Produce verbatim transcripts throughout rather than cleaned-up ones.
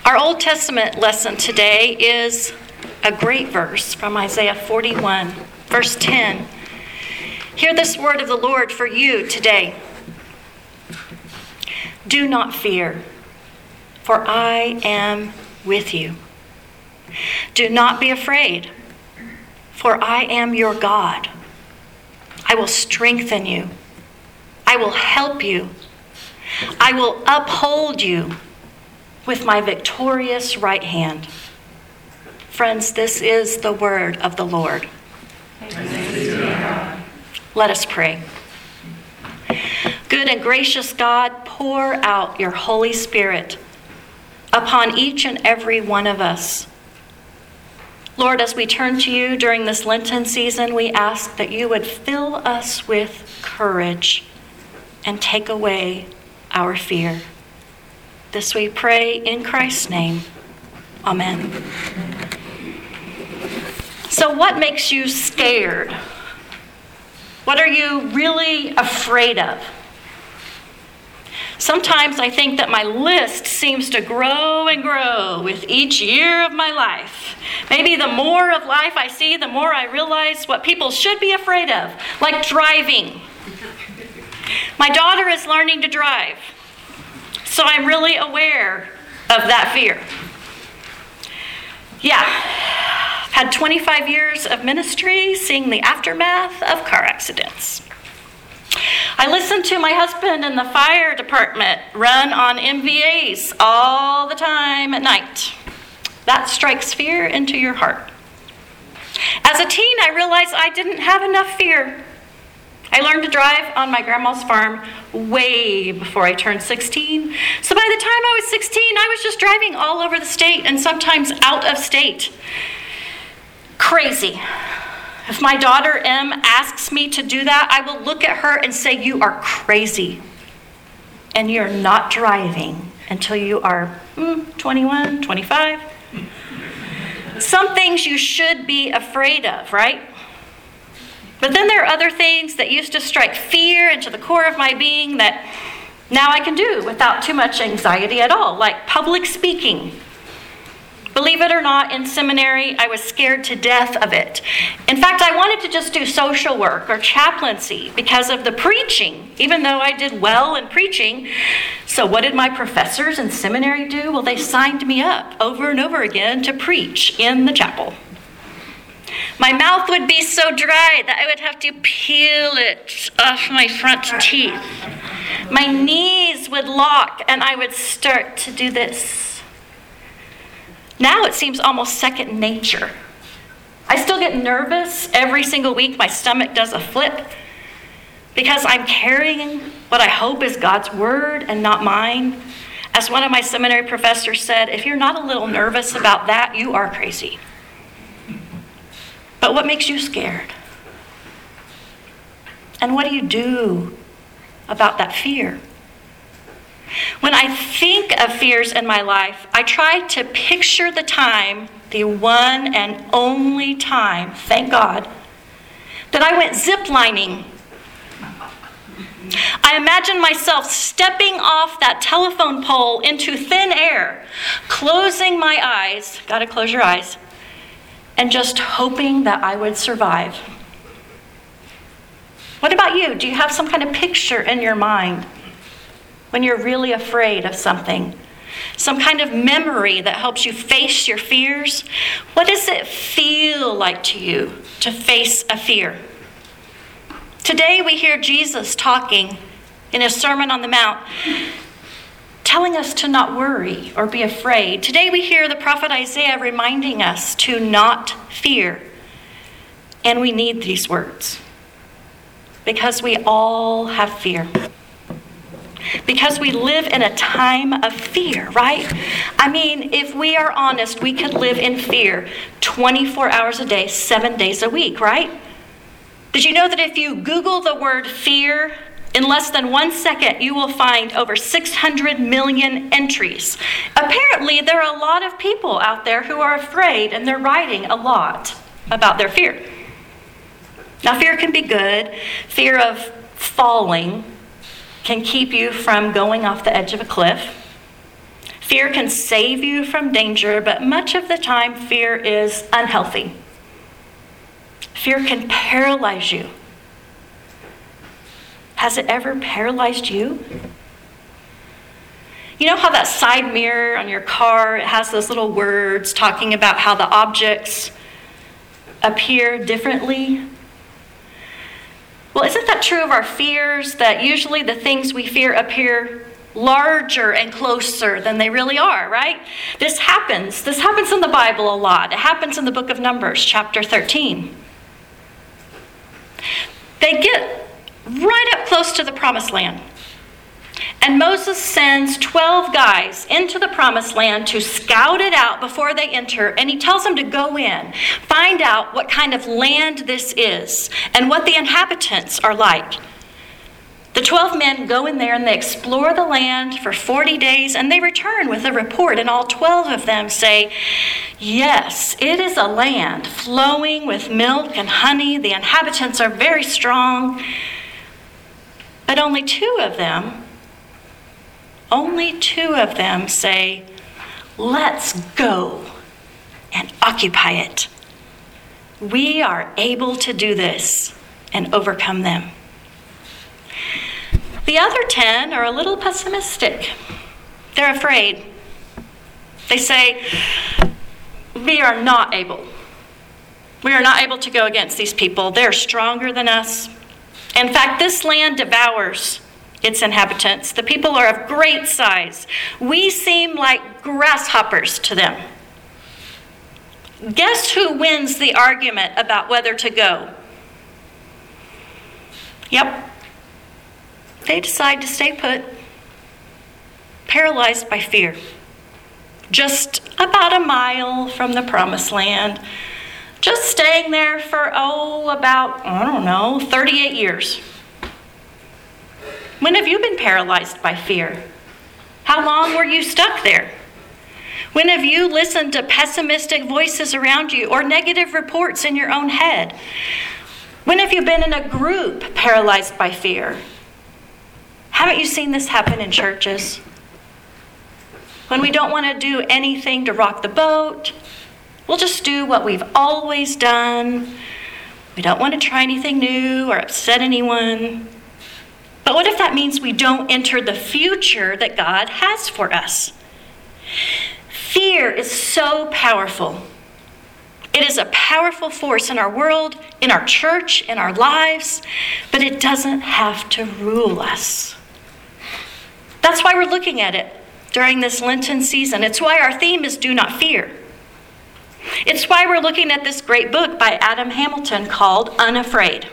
Our Old Testament lesson today is a great verse from Isaiah forty-one, verse ten. Hear this word of the Lord for you today. Do not fear, for I am with you. Do not be afraid, for I am your God. I will strengthen you. I will help you. I will uphold you with my victorious right hand. Friends, this is the word of the Lord. Let us pray. Good and gracious God, pour out your Holy Spirit upon each and every one of us. Lord, as we turn to you during this Lenten season, we ask that you would fill us with courage and take away our fear. This we pray in Christ's name. Amen. So what makes you scared? What are you really afraid of? Sometimes I think that my list seems to grow and grow with each year of my life. Maybe the more of life I see, the more I realize what people should be afraid of, like driving. My daughter is learning to drive, so I'm really aware of that fear. Yeah, I've had twenty-five years of ministry seeing the aftermath of car accidents. I listen to my husband in the fire department run on M V As all the time at night. That strikes fear into your heart. As a teen, I realized I didn't have enough fear. I learned to drive on my grandma's farm way before I turned sixteen. So by the time I was sixteen, I was just driving all over the state and sometimes out of state. Crazy. If my daughter Em asks me to do that, I will look at her and say, "You are crazy. And you're not driving until you are mm, twenty-one, twenty-five. Some things you should be afraid of, right? But then there are other things that used to strike fear into the core of my being that now I can do without too much anxiety at all, like public speaking. Believe it or not, in seminary, I was scared to death of it. In fact, I wanted to just do social work or chaplaincy because of the preaching, even though I did well in preaching. So what did my professors in seminary do? Well, they signed me up over and over again to preach in the chapel. My mouth would be so dry that I would have to peel it off my front teeth. My knees would lock and I would start to do this. Now it seems almost second nature. I still get nervous every single week. My stomach does a flip because I'm carrying what I hope is God's word and not mine. As one of my seminary professors said, if you're not a little nervous about that, you are crazy. But what makes you scared? And what do you do about that fear? When I think of fears in my life, I try to picture the time, the one and only time, thank God, that I went ziplining. I imagine myself stepping off that telephone pole into thin air, closing my eyes, gotta close your eyes, and just hoping that I would survive. What about you? Do you have some kind of picture in your mind when you're really afraid of something? Some kind of memory that helps you face your fears? What does it feel like to you to face a fear? Today we hear Jesus talking in his Sermon on the Mount, telling us to not worry or be afraid. Today we hear the prophet Isaiah reminding us to not fear. And we need these words because we all have fear. Because we live in a time of fear, right? I mean, if we are honest, we could live in fear twenty-four hours a day, seven days a week, right? Did you know that if you Google the word fear, in less than one second, you will find over six hundred million entries. Apparently, there are a lot of people out there who are afraid, and they're writing a lot about their fear. Now, fear can be good. Fear of falling can keep you from going off the edge of a cliff. Fear can save you from danger, but much of the time fear is unhealthy. Fear can paralyze you. Has it ever paralyzed you? You know how that side mirror on your car, it has those little words talking about how the objects appear differently? Well, isn't that true of our fears, that usually the things we fear appear larger and closer than they really are, right? This happens. This happens in the Bible a lot. It happens in the book of Numbers, chapter thirteen. They get right up close to the promised land. And Moses sends twelve guys into the promised land to scout it out before they enter. And he tells them to go in, find out what kind of land this is and what the inhabitants are like. The twelve men go in there and they explore the land for forty days, and they return with a report. And all twelve of them say, yes, it is a land flowing with milk and honey. The inhabitants are very strong. But only two of them, only two of them say, let's go and occupy it. We are able to do this and overcome them. The other ten are a little pessimistic. They're afraid. They say, we are not able. We are not able to go against these people. They're stronger than us. In fact, this land devours its inhabitants. The people are of great size. We seem like grasshoppers to them. Guess who wins the argument about whether to go? Yep. They decide to stay put, paralyzed by fear. Just about a mile from the promised land. Just staying there for, oh, about, I don't know, thirty-eight years. When have you been paralyzed by fear? How long were you stuck there? When have you listened to pessimistic voices around you or negative reports in your own head? When have you been in a group paralyzed by fear? Haven't you seen this happen in churches? When we don't want to do anything to rock the boat, we'll just do what we've always done. We don't want to try anything new or upset anyone. But what if that means we don't enter the future that God has for us? Fear is so powerful. It is a powerful force in our world, in our church, in our lives, but it doesn't have to rule us. That's why we're looking at it during this Lenten season. It's why our theme is Do Not Fear. It's why we're looking at this great book by Adam Hamilton called Unafraid.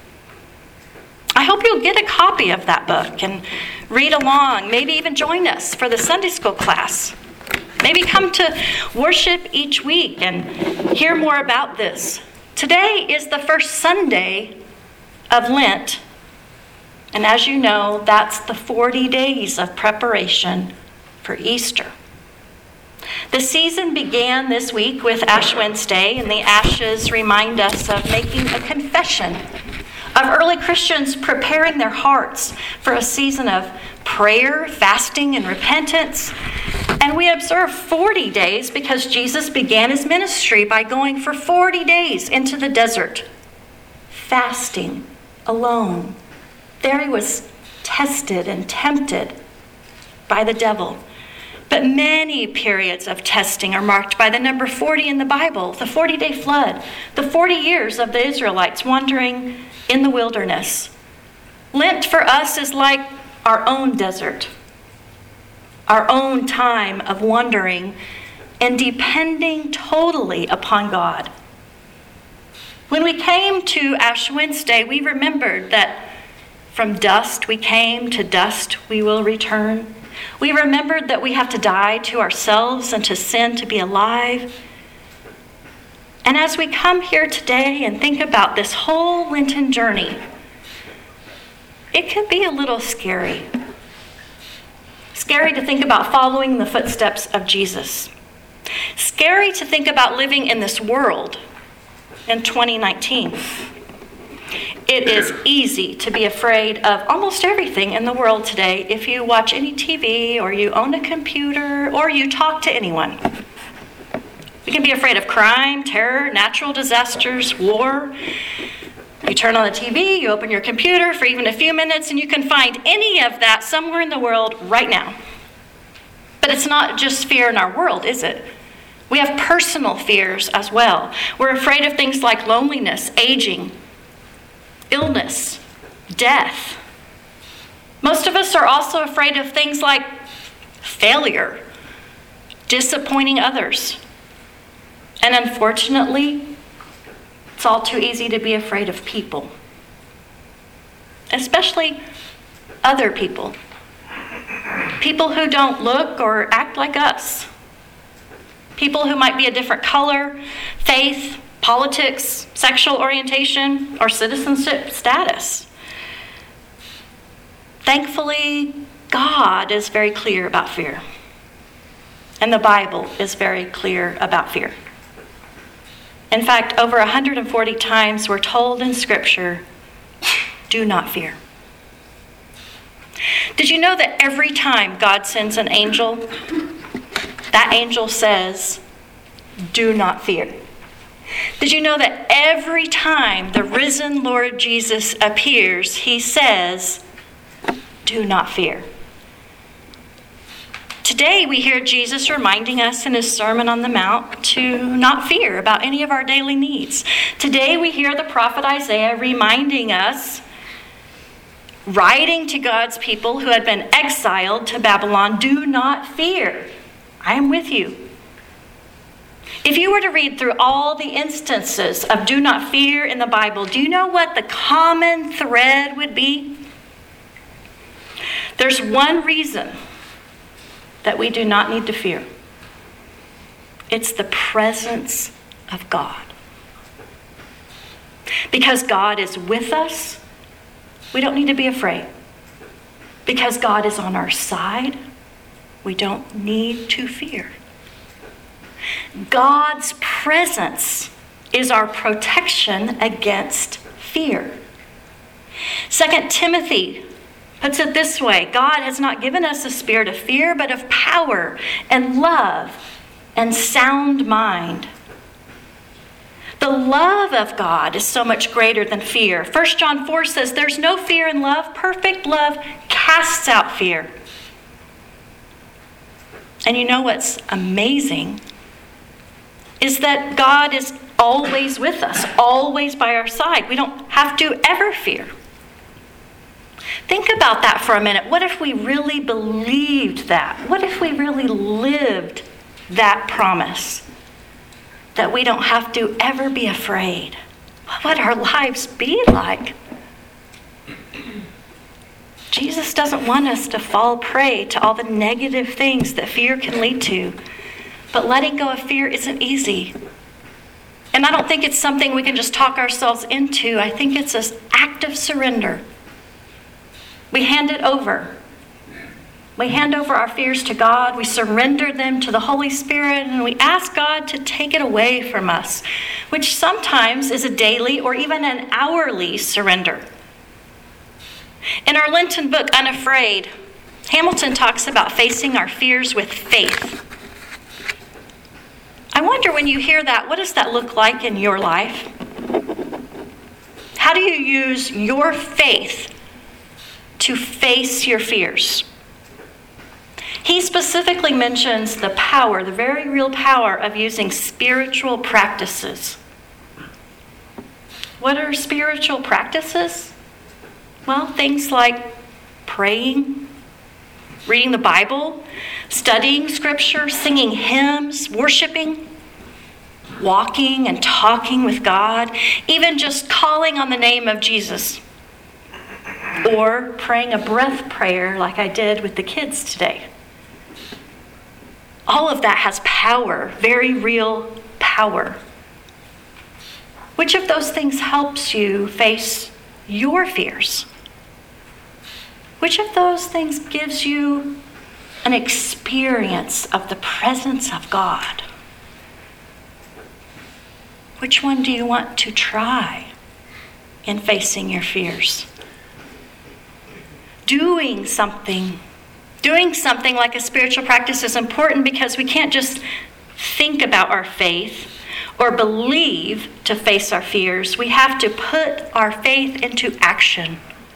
I hope you'll get a copy of that book and read along, maybe even join us for the Sunday school class. Maybe come to worship each week and hear more about this. Today is the first Sunday of Lent. And as you know, that's the forty days of preparation for Easter. The season began this week with Ash Wednesday, and the ashes remind us of making a confession, of early Christians preparing their hearts for a season of prayer, fasting, and repentance. And we observe forty days because Jesus began his ministry by going for forty days into the desert, fasting alone. There he was tested and tempted by the devil. But many periods of testing are marked by the number forty in the Bible, the forty-day flood, the forty years of the Israelites wandering in the wilderness. Lent for us is like our own desert, our own time of wandering and depending totally upon God. When we came to Ash Wednesday, we remembered that from dust we came, to dust we will return. We remembered that we have to die to ourselves and to sin to be alive. And as we come here today and think about this whole Lenten journey, it can be a little scary. Scary to think about following the footsteps of Jesus. Scary to think about living in this world in twenty nineteen. It is easy to be afraid of almost everything in the world today if you watch any T V or you own a computer or you talk to anyone. We can be afraid of crime, terror, natural disasters, war. You turn on the T V, you open your computer for even a few minutes, and you can find any of that somewhere in the world right now. But it's not just fear in our world, is it? We have personal fears as well. We're afraid of things like loneliness, aging, illness, death. Most of us are also afraid of things like failure, disappointing others. And unfortunately, it's all too easy to be afraid of people, especially other people. People who don't look or act like us. People who might be a different color, faith, politics, sexual orientation, or citizenship status. Thankfully, God is very clear about fear. And the Bible is very clear about fear. In fact, over one hundred forty times we're told in Scripture, do not fear. Did you know that every time God sends an angel, that angel says, do not fear? Did you know that every time the risen Lord Jesus appears, he says, do not fear? Today we hear Jesus reminding us in his Sermon on the Mount to not fear about any of our daily needs. Today we hear the prophet Isaiah reminding us, writing to God's people who had been exiled to Babylon, do not fear. I am with you. If you were to read through all the instances of do not fear in the Bible, do you know what the common thread would be? There's one reason that we do not need to fear. It's the presence of God. Because God is with us, we don't need to be afraid. Because God is on our side, we don't need to fear. God's presence is our protection against fear. Second Timothy puts it this way, God has not given us a spirit of fear, but of power and love and sound mind. The love of God is so much greater than fear. First John four says, there's no fear in love. Perfect love casts out fear. And you know what's amazing is that God is always with us, always by our side. We don't have to ever fear. Think about that for a minute. What if we really believed that? What if we really lived that promise? That we don't have to ever be afraid. What would our lives be like? Jesus doesn't want us to fall prey to all the negative things that fear can lead to. But letting go of fear isn't easy. And I don't think it's something we can just talk ourselves into. I think it's an act of surrender. We hand it over. We hand over our fears to God. We surrender them to the Holy Spirit, and we ask God to take it away from us, which sometimes is a daily or even an hourly surrender. In our Lenten book, Unafraid, Hamilton talks about facing our fears with faith. I wonder, when you hear that, what does that look like in your life? How do you use your faith to face your fears? He specifically mentions the power, the very real power of using spiritual practices. What are spiritual practices? Well, things like praying, reading the Bible, studying Scripture, singing hymns, worshiping, walking and talking with God, even just calling on the name of Jesus, or praying a breath prayer like I did with the kids today. All of that has power, very real power. Which of those things helps you face your fears? Which of those things gives you an experience of the presence of God? Which one do you want to try? in facing your fears. Doing something, doing something like a spiritual practice is important because we can't just think about our faith or believe to face our fears. We have to put our faith into action.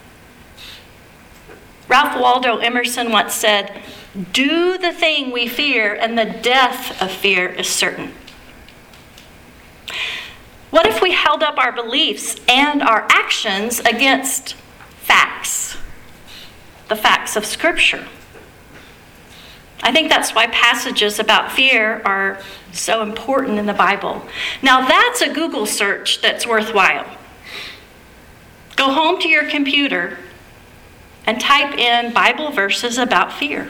Ralph Waldo Emerson once said, "Do the thing we fear, and the death of fear is certain." What if we held up our beliefs and our actions against facts? The facts of Scripture. I think that's why passages about fear are so important in the Bible. Now that's a Google search that's worthwhile. Go home to your computer and type in Bible verses about fear.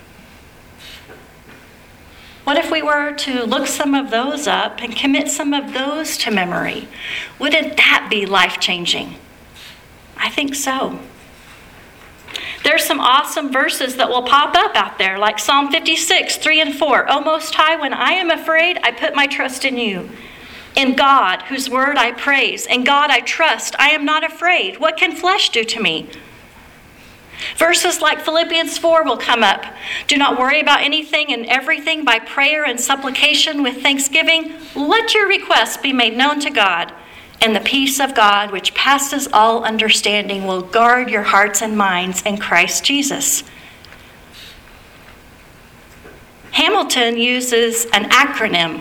What if we were to look some of those up and commit some of those to memory? Wouldn't that be life-changing? I think so. There's some awesome verses that will pop up out there, like Psalm fifty-six, three and four. "O Most High, when I am afraid, I put my trust in you. In God, whose word I praise. In God I trust. I am not afraid. What can flesh do to me?" Verses like Philippians four will come up. "Do not worry about anything and everything by prayer and supplication with thanksgiving. Let your requests be made known to God. And the peace of God, which passes all understanding, will guard your hearts and minds in Christ Jesus." Hamilton uses an acronym,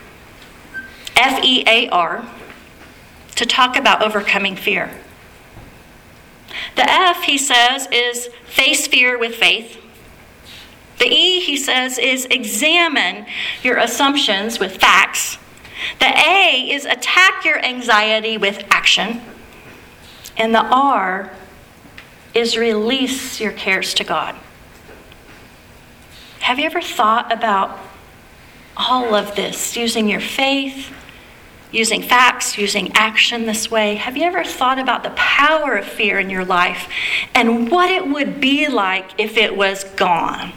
F E A R, to talk about overcoming fear. The F, he says, is face fear with faith. The E, he says, is examine your assumptions with facts. The A is attack your anxiety with action. And the R is release your cares to God. Have you ever thought about all of this, using your faith, using facts, using action this way? Have you ever thought about the power of fear in your life and what it would be like if it was gone?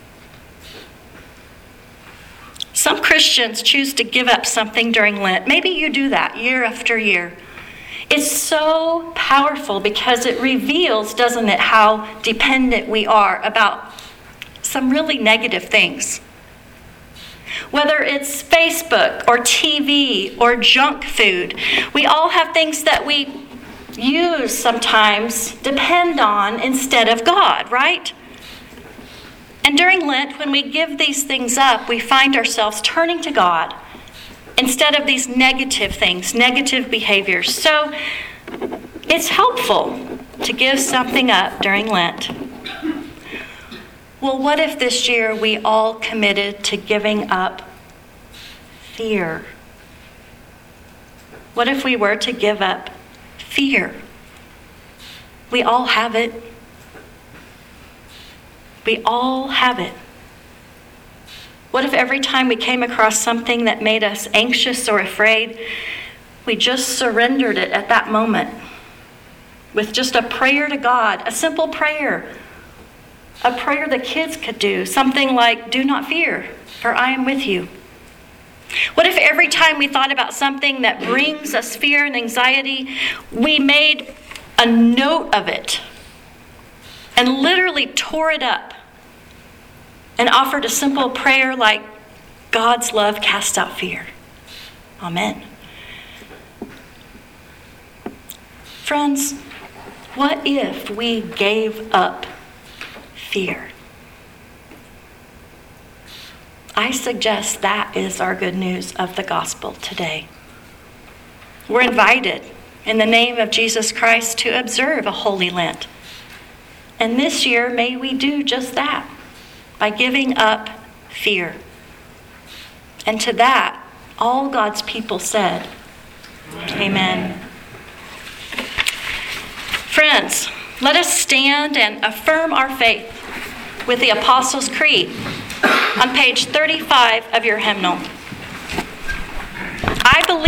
Some Christians choose to give up something during Lent. Maybe you do that year after year. It's so powerful because it reveals, doesn't it, how dependent we are about some really negative things. Whether it's Facebook or T V or junk food, we all have things that we use sometimes, depend on instead of God, right? And during Lent, when we give these things up, we find ourselves turning to God instead of these negative things, negative behaviors. So it's helpful to give something up during Lent. Well, what if this year we all committed to giving up fear? What if we were to give up fear? We all have it. We all have it. What if every time we came across something that made us anxious or afraid, we just surrendered it at that moment with just a prayer to God, a simple prayer, a prayer the kids could do, something like, "Do not fear, for I am with you." What if every time we thought about something that brings us fear and anxiety, we made a note of it and literally tore it up and offered a simple prayer like, "God's love casts out fear. Amen." Friends, what if we gave up fear? I suggest that is our good news of the gospel today. We're invited in the name of Jesus Christ to observe a Holy Lent. And this year, may we do just that by giving up fear. And to that, all God's people said, Amen. Amen. Friends, let us stand and affirm our faith with the Apostles' Creed on page thirty-five of your hymnal. I believe